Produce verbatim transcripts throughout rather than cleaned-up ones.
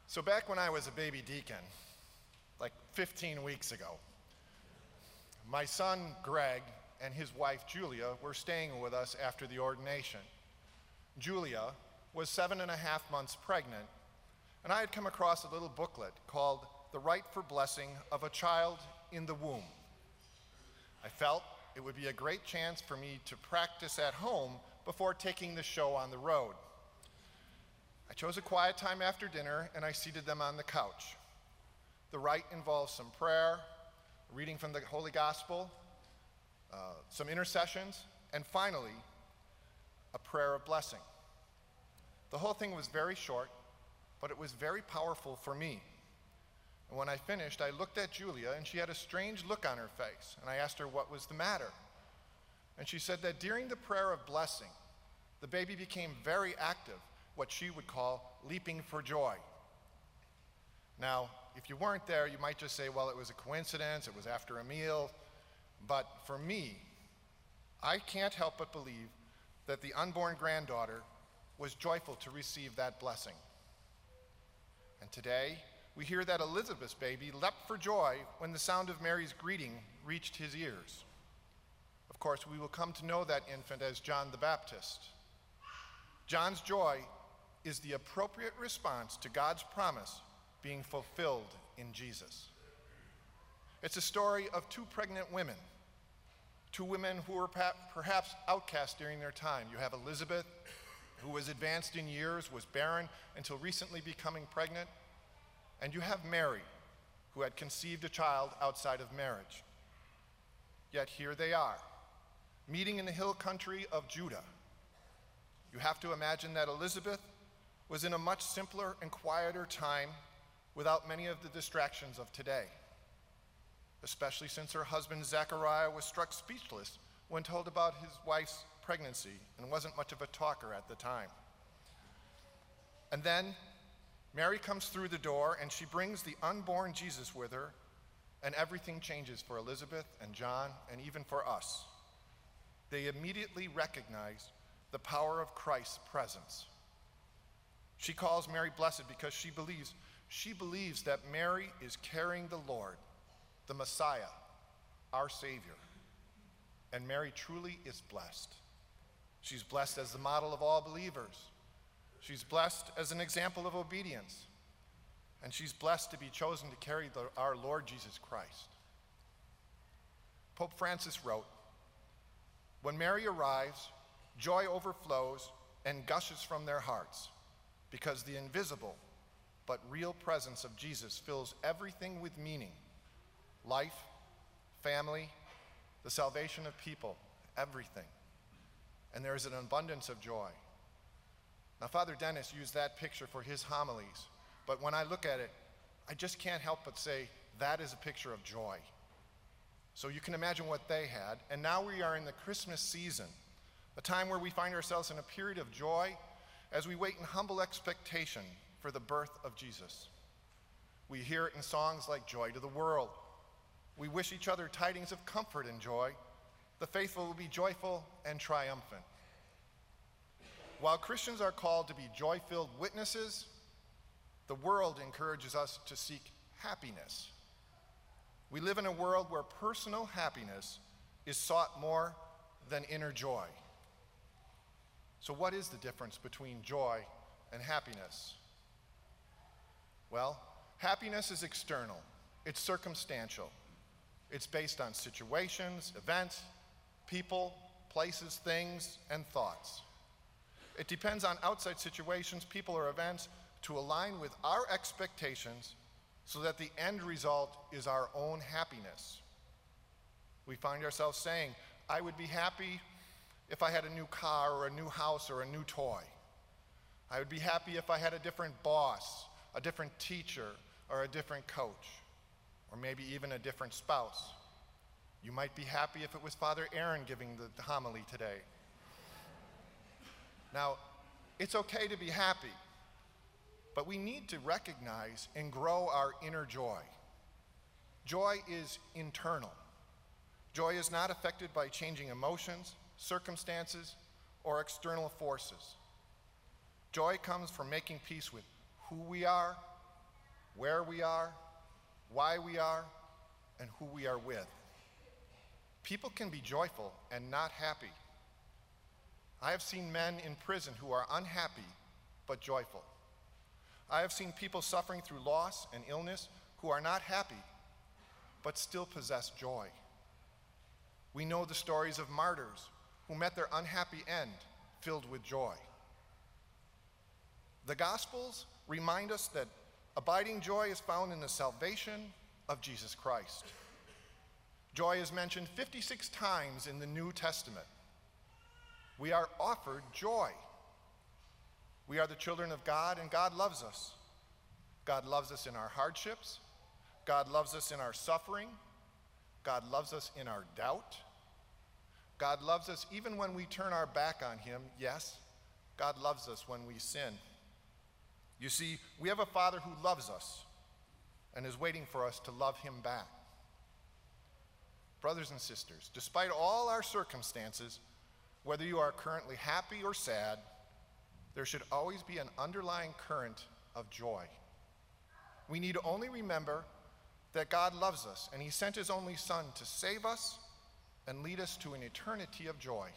So back when I was a baby deacon, like fifteen weeks ago, my son Greg and his wife Julia were staying with us after the ordination. Julia was seven and a half months pregnant, and I had come across a little booklet called The Right for Blessing of a Child in the Womb. I felt it would be a great chance for me to practice at home before taking the show on the road. I chose a quiet time after dinner, and I seated them on the couch. The rite involves some prayer, reading from the Holy Gospel, uh, some intercessions, and finally, a prayer of blessing. The whole thing was very short, but it was very powerful for me. And when I finished, I looked at Julia, and she had a strange look on her face, and I asked her what was the matter. And she said that during the prayer of blessing, the baby became very active, what she would call leaping for joy. Now, if you weren't there, you might just say, well, it was a coincidence, it was after a meal. But for me, I can't help but believe that the unborn granddaughter was joyful to receive that blessing. And today, we hear that Elizabeth's baby leapt for joy when the sound of Mary's greeting reached his ears. Of course, we will come to know that infant as John the Baptist. John's joy is the appropriate response to God's promise being fulfilled in Jesus. It's a story of two pregnant women, two women who were perhaps outcast during their time. You have Elizabeth, who was advanced in years, was barren until recently becoming pregnant, and you have Mary, who had conceived a child outside of marriage. Yet here they are, meeting in the hill country of Judah. You have to imagine that Elizabeth was in a much simpler and quieter time without many of the distractions of today, especially since her husband Zechariah was struck speechless when told about his wife's pregnancy and wasn't much of a talker at the time. And then Mary comes through the door, and she brings the unborn Jesus with her, and everything changes for Elizabeth and John and even for us. They immediately recognize the power of Christ's presence. She calls Mary blessed because she believes, she believes that Mary is carrying the Lord, the Messiah, our Savior. And Mary truly is blessed. She's blessed as the model of all believers. She's blessed as an example of obedience. And she's blessed to be chosen to carry the, our Lord Jesus Christ. Pope Francis wrote, "When Mary arrives, joy overflows and gushes from their hearts, because the invisible but real presence of Jesus fills everything with meaning, life, family, the salvation of people, everything. And there is an abundance of joy." Now, Father Dennis used that picture for his homilies, but when I look at it, I just can't help but say that is a picture of joy. So you can imagine what they had, and now we are in the Christmas season, a time where we find ourselves in a period of joy as we wait in humble expectation for the birth of Jesus. We hear it in songs like Joy to the World. We wish each other tidings of comfort and joy. The faithful will be joyful and triumphant. While Christians are called to be joy-filled witnesses, the world encourages us to seek happiness. We live in a world where personal happiness is sought more than inner joy. So what is the difference between joy and happiness? Well, happiness is external. It's circumstantial. It's based on situations, events, people, places, things, and thoughts. It depends on outside situations, people, or events to align with our expectations so that the end result is our own happiness. We find ourselves saying, I would be happy if I had a new car or a new house or a new toy. I would be happy if I had a different boss, a different teacher, or a different coach, or maybe even a different spouse. You might be happy if it was Father Aaron giving the, the homily today. Now, it's okay to be happy, but we need to recognize and grow our inner joy. Joy is internal. Joy is not affected by changing emotions, circumstances, or external forces. Joy comes from making peace with who we are where we are, why we are, and who we are with. People can be joyful and not happy. I have seen men in prison who are unhappy but joyful. I have seen people suffering through loss and illness who are not happy but still possess joy. We know the stories of martyrs who met their unhappy end filled with joy. The Gospels remind us that abiding joy is found in the salvation of Jesus Christ. Joy is mentioned fifty-six times in the New Testament. We are offered joy. We are the children of God, and God loves us. God loves us in our hardships. God loves us in our suffering. God loves us in our doubt. God loves us even when we turn our back on him. Yes, God loves us when we sin. You see, we have a Father who loves us and is waiting for us to love him back. Brothers and sisters, despite all our circumstances, whether you are currently happy or sad, there should always be an underlying current of joy. We need only remember that God loves us, and he sent his only Son to save us and lead us to an eternity of joy.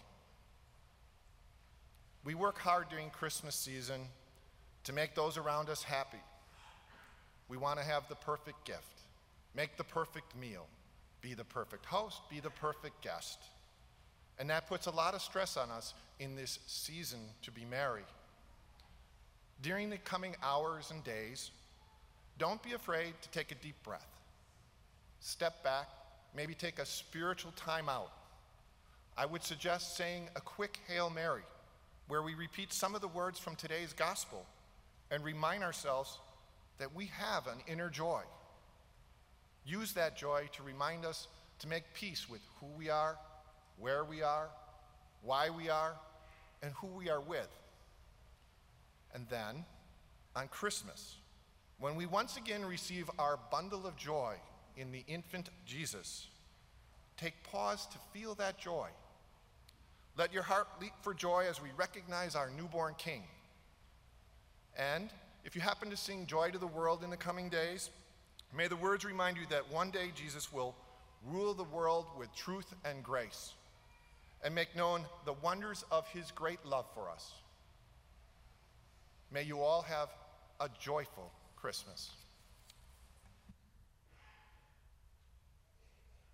We work hard during Christmas season to make those around us happy. We want to have the perfect gift, make the perfect meal, be the perfect host, be the perfect guest. And that puts a lot of stress on us in this season to be merry. During the coming hours and days, don't be afraid to take a deep breath. Step back, maybe take a spiritual time out. I would suggest saying a quick Hail Mary, where we repeat some of the words from today's gospel and remind ourselves that we have an inner joy. Use that joy to remind us to make peace with who we are, where we are, why we are, and who we are with. And then, on Christmas, when we once again receive our bundle of joy in the infant Jesus, take pause to feel that joy. Let your heart leap for joy as we recognize our newborn King. And if you happen to sing Joy to the World in the coming days, may the words remind you that one day Jesus will rule the world with truth and grace and make known the wonders of his great love for us. May you all have a joyful Christmas.